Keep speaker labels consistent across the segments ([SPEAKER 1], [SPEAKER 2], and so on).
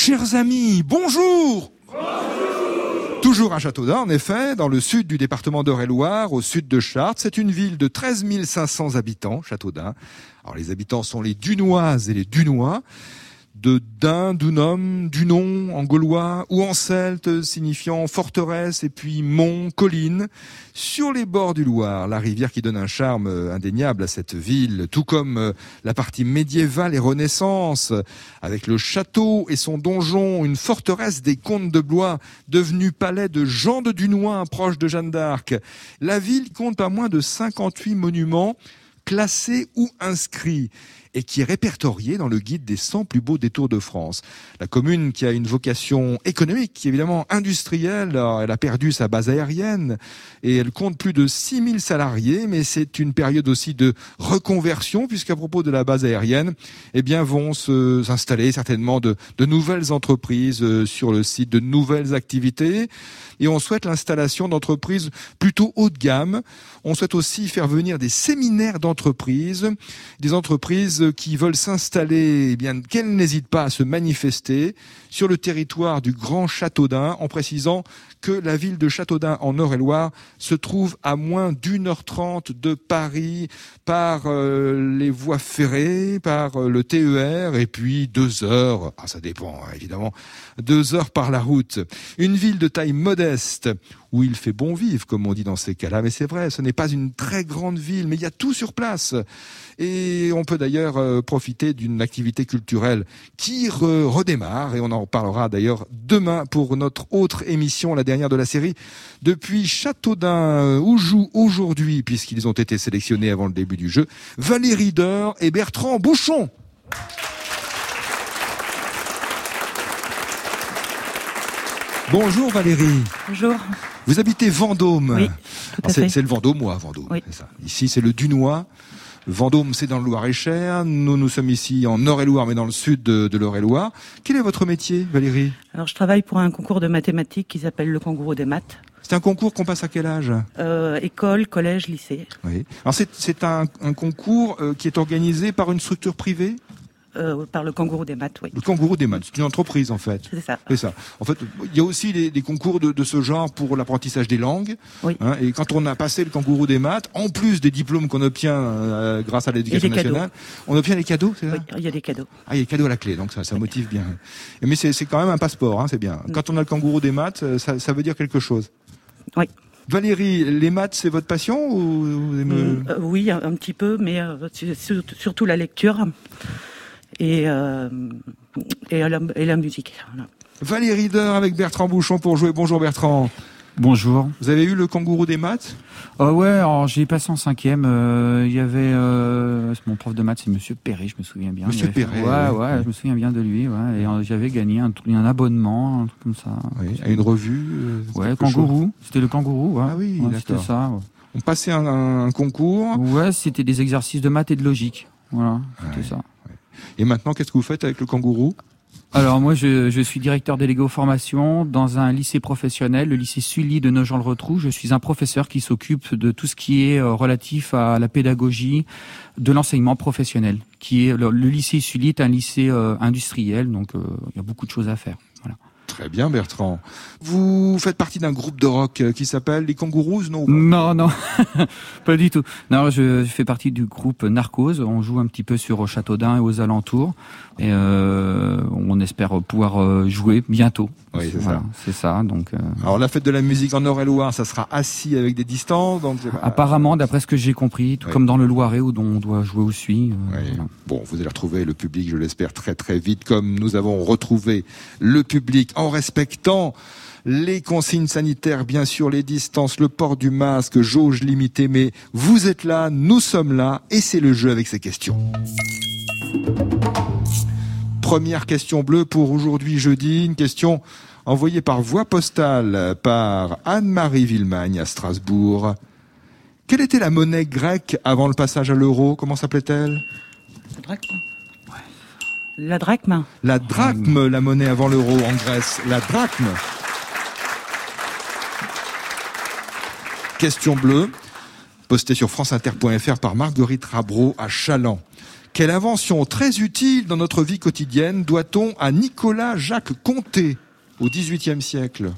[SPEAKER 1] Chers amis, bonjour. Toujours à Châteaudun, en effet, dans le sud du département d'Eure-et-Loir, au sud de Chartres. C'est une ville de 13 500 habitants, Châteaudun. Alors les habitants sont les Dunoises et les Dunois, de Dun, Dunum, Dunon en gaulois, ou en celte, signifiant forteresse, et puis mont, colline. Sur les bords du Loir, la rivière qui donne un charme indéniable à cette ville, tout comme la partie médiévale et renaissance, avec le château et son donjon, une forteresse des comtes de Blois, devenue palais de Jean de Dunois, proche de Jeanne d'Arc. La ville compte pas moins de 58 monuments classés ou inscrits, et qui est répertorié dans le guide des 100 plus beaux détours de France. La commune qui a une vocation économique, évidemment industrielle, elle a perdu sa base aérienne et elle compte plus de 6000 salariés, mais c'est une période aussi de reconversion, puisqu'à propos de la base aérienne, eh bien vont s'installer certainement de nouvelles entreprises sur le site, de nouvelles activités, et on souhaite l'installation d'entreprises plutôt haut de gamme. On souhaite aussi faire venir des séminaires d'entreprises, des entreprises qui veulent s'installer, eh bien, qu'elles n'hésitent pas à se manifester sur le territoire du Grand Châteaudun, en précisant que la ville de Châteaudun en Eure-et-Loir se trouve à moins d'1h30 de Paris par les voies ferrées, par le TER, et puis 2 heures, ça dépend évidemment, 2 heures par la route. Une ville de taille modeste, où il fait bon vivre, comme on dit dans ces cas-là. Mais c'est vrai, ce n'est pas une très grande ville, mais il y a tout sur place. Et on peut d'ailleurs profiter d'une activité culturelle qui redémarre, et on en parlera d'ailleurs demain pour notre autre émission, la dernière de la série, depuis Châteaudun, où jouent aujourd'hui, puisqu'ils ont été sélectionnés avant le début du jeu, Valérie Deur et Bertrand Bouchon. Bonjour Valérie.
[SPEAKER 2] Bonjour.
[SPEAKER 1] Vous habitez Vendôme.
[SPEAKER 2] Oui, tout à fait.
[SPEAKER 1] C'est le Vendômois, Vendôme.
[SPEAKER 2] Oui.
[SPEAKER 1] C'est ça. Ici, c'est le Dunois. Vendôme, c'est dans le Loir-et-Cher. Nous sommes ici en Eure-et-Loir, mais dans le sud de l'Eure-et-Loir. Quel est votre métier, Valérie?
[SPEAKER 2] Alors, je travaille pour un concours de mathématiques qui s'appelle le Kangourou des maths.
[SPEAKER 1] C'est un concours qu'on passe à quel âge?
[SPEAKER 2] École, collège, lycée.
[SPEAKER 1] Oui. Alors, c'est un concours qui est organisé par une structure privée?
[SPEAKER 2] Par le Kangourou des maths, oui.
[SPEAKER 1] Le Kangourou des maths, c'est une entreprise en fait.
[SPEAKER 2] C'est ça.
[SPEAKER 1] C'est ça. En fait, il y a aussi des concours de ce genre pour l'apprentissage des langues.
[SPEAKER 2] Oui.
[SPEAKER 1] Et quand on a passé le Kangourou des maths, en plus des diplômes qu'on obtient grâce à l'éducation nationale, on obtient des cadeaux, c'est ça?
[SPEAKER 2] Oui, il y a des cadeaux.
[SPEAKER 1] Ah, il y a des cadeaux à la clé, donc ça motive bien. Mais c'est quand même un passeport, c'est bien. Quand on a le Kangourou des maths, ça veut dire quelque chose.
[SPEAKER 2] Oui.
[SPEAKER 1] Valérie, les maths, c'est votre passion ou
[SPEAKER 2] oui, un petit peu, mais surtout la lecture. Et la musique. Voilà.
[SPEAKER 1] Valérie Deur avec Bertrand Bouchon pour jouer. Bonjour Bertrand.
[SPEAKER 3] Bonjour.
[SPEAKER 1] Vous avez eu le Kangourou des maths?
[SPEAKER 3] Ouais, alors j'ai passé en 5e. Il y avait mon prof de maths, c'est Monsieur Perret, je me souviens bien.
[SPEAKER 1] Monsieur Perret.
[SPEAKER 3] Ouais, je me souviens bien de lui. Ouais, et j'avais gagné un abonnement, un truc comme ça.
[SPEAKER 1] Oui, à une revue.
[SPEAKER 3] Ouais, Kangourou. C'était le Kangourou. Ouais.
[SPEAKER 1] Ah oui,
[SPEAKER 3] ouais,
[SPEAKER 1] d'accord.
[SPEAKER 3] c'était ça. Ouais.
[SPEAKER 1] On passait un concours.
[SPEAKER 3] Ouais, c'était des exercices de maths et de logique. Voilà, c'était ça.
[SPEAKER 1] Et maintenant, qu'est-ce que vous faites avec le Kangourou?
[SPEAKER 3] Alors moi, je suis directeur délégué aux formations dans un lycée professionnel, le lycée Sully de Nogent-le-Rotrou. Je suis un professeur qui s'occupe de tout ce qui est relatif à la pédagogie de l'enseignement professionnel. Le lycée Sully est un lycée industriel, donc il y a beaucoup de choses à faire. Voilà.
[SPEAKER 1] Très bien, Bertrand. Vous faites partie d'un groupe de rock qui s'appelle les Kangourous, non?
[SPEAKER 3] Non, pas du tout. Non, je fais partie du groupe Narcose. On joue un petit peu sur Châteaudun et aux alentours. Et on espère pouvoir jouer bientôt.
[SPEAKER 1] Oui, c'est
[SPEAKER 3] voilà,
[SPEAKER 1] ça.
[SPEAKER 3] C'est ça. Donc.
[SPEAKER 1] Alors la fête de la musique en Eure-et-Loir, ça sera assis avec des distances. Donc
[SPEAKER 3] apparemment, d'après ce que j'ai compris, tout comme dans le Loiret où on doit jouer au Suy.
[SPEAKER 1] Oui.
[SPEAKER 3] Voilà.
[SPEAKER 1] Bon, vous allez retrouver le public, je l'espère, très très vite, comme nous avons retrouvé le public en respectant les consignes sanitaires, bien sûr, les distances, le port du masque, jauge limitée, mais vous êtes là, nous sommes là, et c'est le jeu avec ces questions. Première question bleue pour aujourd'hui jeudi, une question envoyée par voie postale par Anne-Marie Villemagne à Strasbourg. Quelle était la monnaie grecque avant le passage à l'euro? Comment s'appelait-elle?
[SPEAKER 2] La drachme. La drachme.
[SPEAKER 1] La drachme, la monnaie avant l'euro en Grèce. La drachme. Question bleue, postée sur franceinter.fr par Marguerite Rabreau à Chaland. Quelle invention très utile dans notre vie quotidienne doit-on à Nicolas Jacques Conté au XVIIIe siècle?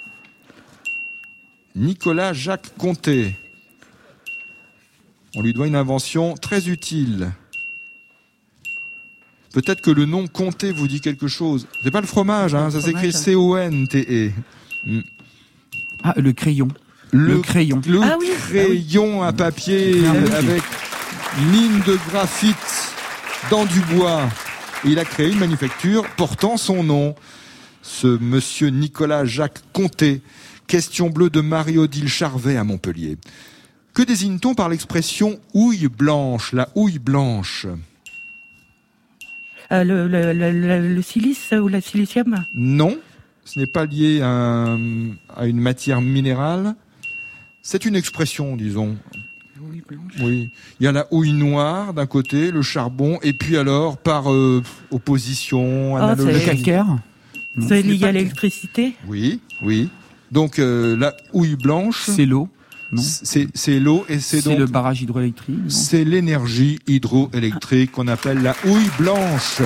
[SPEAKER 1] Nicolas Jacques Conté. On lui doit une invention très utile. Peut-être que le nom Conté vous dit quelque chose. C'est pas le fromage, hein, ça s'écrit C-O-N-T-E.
[SPEAKER 3] Ah, le crayon. Le crayon.
[SPEAKER 1] Le crayon à papier avec mine de graphite dans du bois. Et il a créé une manufacture portant son nom. Ce monsieur Nicolas Jacques Conté. Question bleue de Marie-Odile Charvet à Montpellier. Que désigne-t-on par l'expression houille blanche, la houille blanche?
[SPEAKER 2] Le silice ou la silicium?
[SPEAKER 1] Non, ce n'est pas lié à une matière minérale. C'est une expression, disons.
[SPEAKER 2] Houille blanche.
[SPEAKER 1] Oui. Il y a la houille noire d'un côté, le charbon, et puis alors, par opposition, analogie.
[SPEAKER 3] Le calcaire.
[SPEAKER 2] C'est lié à l'électricité?
[SPEAKER 1] Oui, oui. Donc la houille blanche,
[SPEAKER 3] c'est l'eau, non?
[SPEAKER 1] C'est l'eau et c'est donc
[SPEAKER 3] le barrage hydroélectrique.
[SPEAKER 1] C'est l'énergie hydroélectrique qu'on appelle la houille blanche.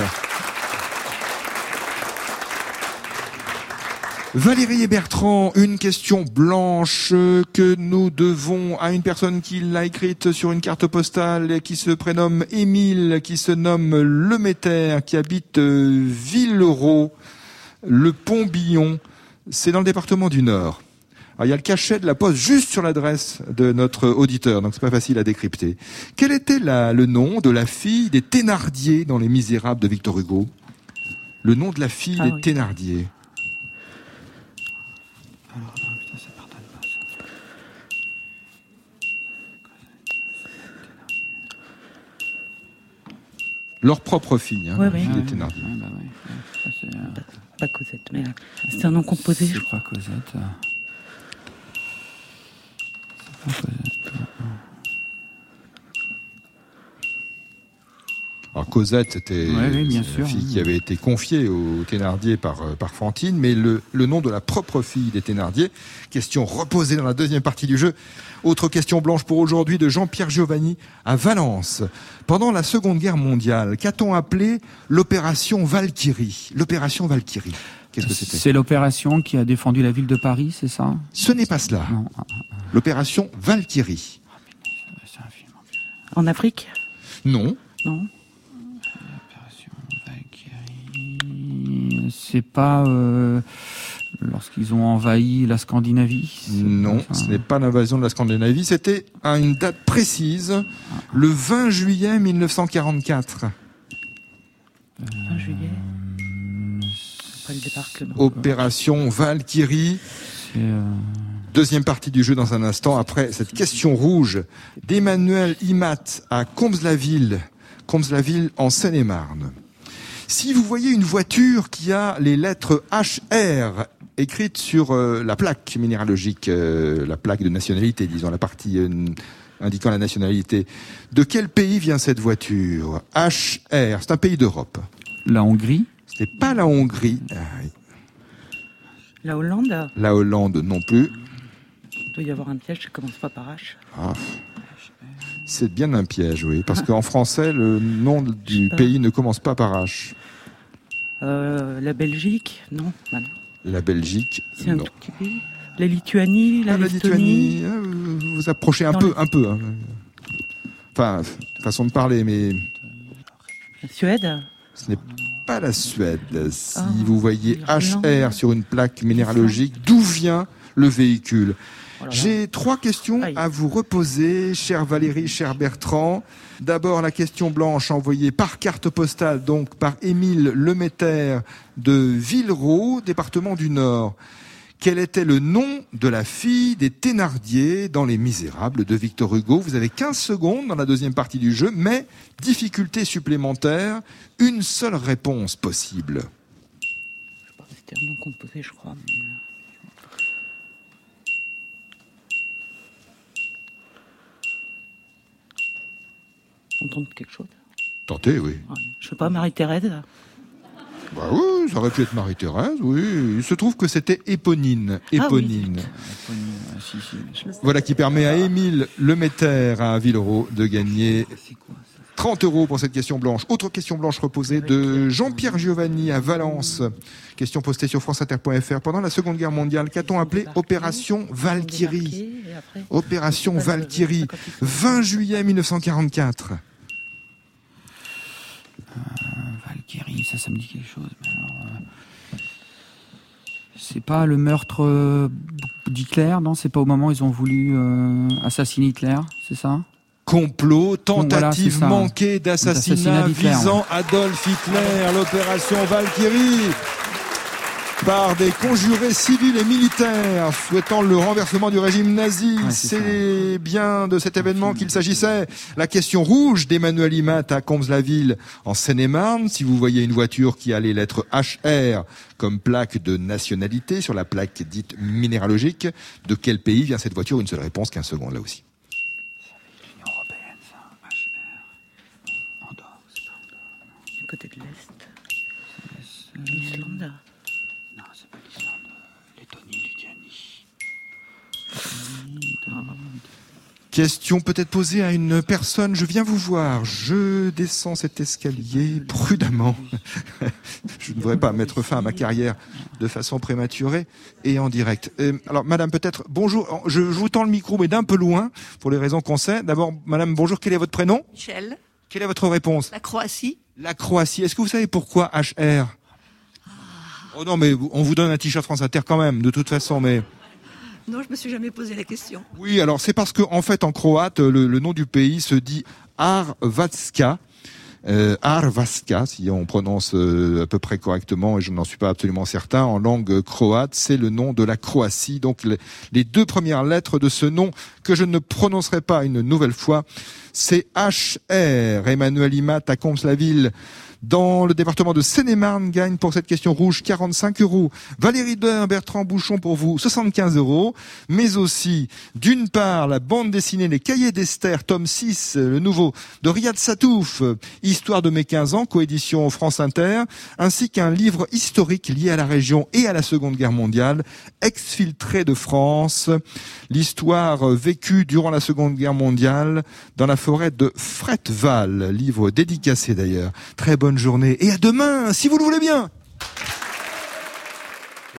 [SPEAKER 1] Valérie et Bertrand, une question blanche que nous devons à une personne qui l'a écrite sur une carte postale et qui se prénomme Émile, qui se nomme Leméter, qui habite Villereau, le Pont-Billon. C'est dans le département du Nord. Alors, il y a le cachet de la poste juste sur l'adresse de notre auditeur, donc c'est pas facile à décrypter. Quel était le nom de la fille des Thénardier dans Les Misérables de Victor Hugo? Le nom de la fille des Thénardier.
[SPEAKER 3] Alors, putain, ça pardonne pas, ça.
[SPEAKER 1] Leur propre fille, hein, la fille des Thénardier.
[SPEAKER 2] Pas Cosette, mais c'est un nom composé.
[SPEAKER 3] C'est pas Cosette.
[SPEAKER 1] Alors Cosette, c'était
[SPEAKER 3] bien
[SPEAKER 1] une
[SPEAKER 3] sûr,
[SPEAKER 1] fille qui avait été confiée aux Thénardier par Fantine, mais le nom de la propre fille des Thénardier, question reposée dans la deuxième partie du jeu. Autre question blanche pour aujourd'hui de Jean-Pierre Giovanni à Valence. Pendant la Seconde Guerre mondiale, qu'a-t-on appelé l'opération Valkyrie? L'opération Valkyrie, qu'est-ce que c'était?
[SPEAKER 3] C'est l'opération qui a défendu la ville de Paris, c'est ça?
[SPEAKER 1] Ce n'est pas cela.
[SPEAKER 3] Non.
[SPEAKER 1] L'opération Valkyrie.
[SPEAKER 3] C'est un film.
[SPEAKER 2] En Afrique?
[SPEAKER 1] Non.
[SPEAKER 2] Non.
[SPEAKER 3] L'opération Valkyrie. C'est pas lorsqu'ils ont envahi la Scandinavie?
[SPEAKER 1] Non, ce n'est pas l'invasion de la Scandinavie. C'était à une date précise, le 20 juillet 1944.
[SPEAKER 2] 20 juillet. Après le débarquement.
[SPEAKER 1] Opération Valkyrie. Deuxième partie du jeu dans un instant, après cette question rouge d'Emmanuel Imat à Combs-la-Ville en Seine-et-Marne. Si vous voyez une voiture qui a les lettres HR écrites sur la plaque minéralogique, la plaque de nationalité, disons, la partie indiquant la nationalité, de quel pays vient cette voiture? HR, c'est un pays d'Europe.
[SPEAKER 3] La Hongrie?
[SPEAKER 1] Ce n'est pas la Hongrie.
[SPEAKER 2] La Hollande?
[SPEAKER 1] La Hollande non plus.
[SPEAKER 2] Il doit y avoir un piège qui commence pas par H.
[SPEAKER 1] C'est bien un piège, oui. Parce qu'en français, le nom du pays ne commence pas par H.
[SPEAKER 2] La Belgique? Non. Bah non.
[SPEAKER 1] La Belgique?
[SPEAKER 2] C'est un tout petit pays. La Lituanie? La Lettonie?
[SPEAKER 1] Vous vous approchez un peu. Hein. Enfin, façon de parler, mais...
[SPEAKER 2] La Suède?
[SPEAKER 1] Ce n'est pas la Suède. Si vous voyez HR sur une plaque minéralogique, d'où vient le véhicule? J'ai 3 questions à vous reposer, chère Valérie, cher Bertrand. D'abord, la question blanche envoyée par carte postale, donc par Émile Leméter de Villereau, département du Nord. Quel était le nom de la fille des Thénardier dans Les Misérables de Victor Hugo? Vous avez 15 secondes dans la deuxième partie du jeu, mais difficulté supplémentaire, une seule réponse possible.
[SPEAKER 2] C'était un nom composé, je crois. Mais... On tente quelque chose.
[SPEAKER 1] Tentez, oui.
[SPEAKER 2] Ouais. Je sais pas, Marie-Thérèse.
[SPEAKER 1] Bah oui, ça aurait pu être Marie-Thérèse, oui. Il se trouve que c'était Éponine. Éponine. Voilà qui permet à Émile Leméter à Villereau de gagner 30 € pour cette question blanche. Autre question blanche reposée de Jean-Pierre Giovanni à Valence. Question postée sur franceinter.fr. Pendant la Seconde Guerre mondiale, qu'a-t-on appelé Opération Valkyrie? Opération Valkyrie, 20 juillet 1944.
[SPEAKER 3] Valkyrie, ça me dit quelque chose. Mais alors, c'est pas le meurtre d'Hitler, non? C'est pas au moment où ils ont voulu assassiner Hitler, c'est ça?
[SPEAKER 1] Complot, tentative
[SPEAKER 3] voilà,
[SPEAKER 1] manquée d'assassinat visant Adolf Hitler, l'opération Valkyrie, par des conjurés civils et militaires souhaitant le renversement du régime nazi. Ouais, c'est bien de cet événement qu'il s'agissait. La question rouge d'Emmanuel Imat à Combes-la-Ville en Seine-et-Marne. Si vous voyez une voiture qui a les lettres HR comme plaque de nationalité sur la plaque dite minéralogique, de quel pays vient cette voiture? Une seule réponse, 15 secondes là aussi.
[SPEAKER 3] L'Union européenne, ça, HR. Andorre, c'est pas Andorre.
[SPEAKER 2] Du côté de l'Est. L'Islande.
[SPEAKER 3] Non, c'est pas l'Islande. Lettonie, Lituanie.
[SPEAKER 1] Question peut-être posée à une personne. Je viens vous voir. Je descends cet escalier prudemment. Je ne voudrais pas mettre fin à ma carrière de façon prématurée et en direct. Alors, madame, peut-être, bonjour. Je vous tends le micro, mais d'un peu loin, pour les raisons qu'on sait. D'abord, madame, bonjour. Quel est votre prénom?
[SPEAKER 4] Michel.
[SPEAKER 1] Quelle est votre réponse?
[SPEAKER 4] La Croatie.
[SPEAKER 1] La Croatie. Est-ce que vous savez pourquoi HR? Oh non, mais on vous donne un t-shirt France Inter quand même, de toute façon, mais...
[SPEAKER 4] Non, je me suis jamais posé la question.
[SPEAKER 1] Oui, alors c'est parce que en fait en croate le nom du pays se dit Hrvatska. Hrvatska, si on prononce à peu près correctement, et je n'en suis pas absolument certain, en langue croate, c'est le nom de la Croatie. Donc les deux premières lettres de ce nom que je ne prononcerai pas une nouvelle fois, c'est HR. Emmanuel Imat à Combes-la-Ville, dans le département de Seine-et-Marne, gagne pour cette question rouge 45 €. Valérie Dain, Bertrand Bouchon pour vous 75 €. Mais aussi, d'une part, la bande dessinée Les Cahiers d'Esther, tome 6, le nouveau, de Riyad Satouf, Histoire de mes 15 ans, coédition France Inter, ainsi qu'un livre historique lié à la région et à la Seconde Guerre mondiale, Exfiltré de France, l'histoire vécue durant la Seconde Guerre mondiale dans la forêt de Fretval, livre dédicacé d'ailleurs. Très bonne journée et à demain, si vous le voulez bien.